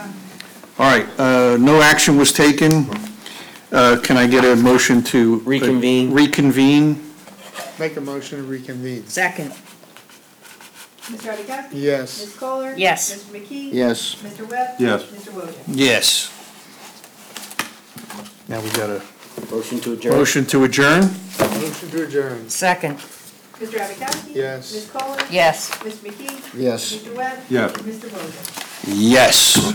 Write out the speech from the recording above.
All right, no action was taken. Can I get a motion to? Reconvene. Reconvene? Make a motion to reconvene. Second. Mr. Adamowski? Yes. Ms. Kohler? Yes. Mr. McKee? Yes. Mr. Webb? Yes. Mr. Wojek? Yes. Now we got a Motion to adjourn. motion to adjourn? Motion to adjourn. Second. Mr. Adamowski? Yes. Ms. Kohler? Yes. Mr. McKee? Yes. Mr. Webb? Yes. Mr. Wojek? Yes.